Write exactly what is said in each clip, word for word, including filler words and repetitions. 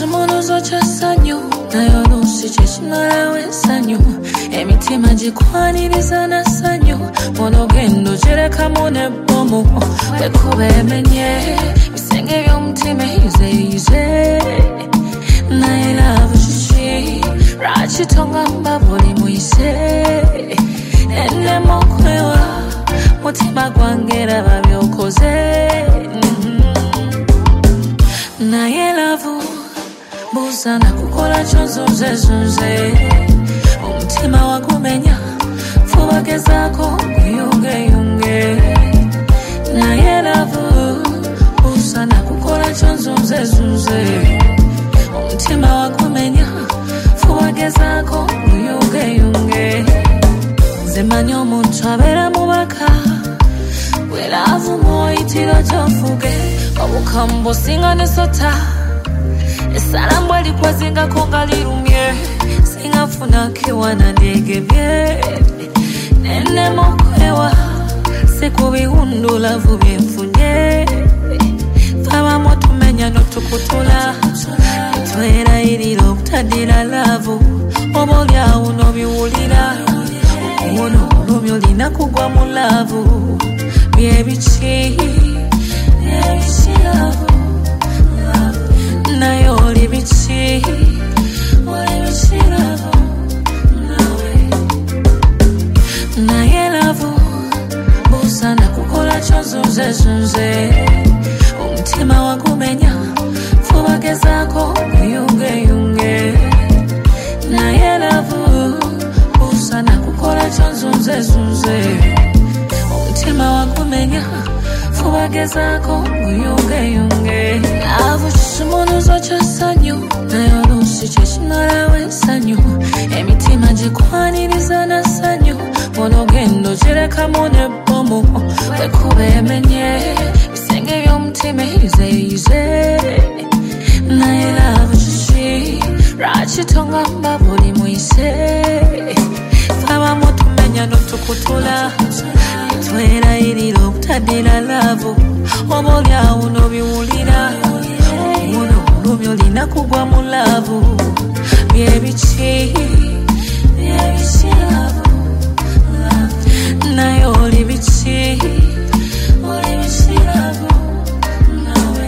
umuntu uzocasanyo nayo ntusicishimara wesanyo emitima gikwaniriza nasanyo monogendo jereka mune bomo bekubemenye bisenge by'umutima hize hize naye love shishi rachitonga mbabuli muise ene mokwewa mutima gwangera babyokoze naye love buzana kukola chonzunze zunze umutima wakumenya vuba gezako yunge yunge naye love buzana kukola chonzunze zunze umutima wakumenya vuba gezako yunge yunge zemanyo omuntu abera mubaka we love moyitiro tofuge obukambo singa nesota esalambwa likwazinga konga lirumye singafuna kiwana ndegebye nene mokwewa sekubihundula vubye mfunye faba motumenya notukutula twera iriro butadira lavu obolya uno biwulira uno olumyo lina kugwa mu lavu byebichi byebichi lavu nayo oli bichi oli bichi lavu nawe naye lavu busana kukola chonzunze zunze umutima wakumenya vuba gezako yunge yunge naye lavu busana kukola chonzunze zunze umutima wakumenya vuba gezako yunge yunge avushije umuntu uzocasanyo nayo ntusicishimara wesanyo emitima gikwaniriza nasanyo monogendo jereka mune bomo bekubemenye bisenge by'umutima hize hize naye love shishi rachitonga mbabuli muise faba motumenya notukutula twera iriro butadira lavu obolya uno biwulira uno olumyo lina kugwa mu lavu byebichi byebichi lavu naye oli bichi oli bichi lavu nawe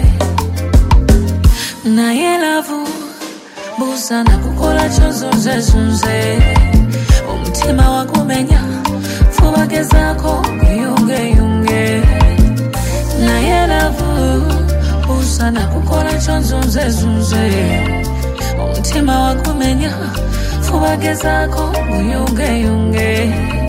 naye lavu buzana kukola chonzunze zunze umutima wakumenya vuba gezako yunge yunge naye lavu buzana kukola chonzunze zunze umutima wakumenya vuba gezako yunge yunge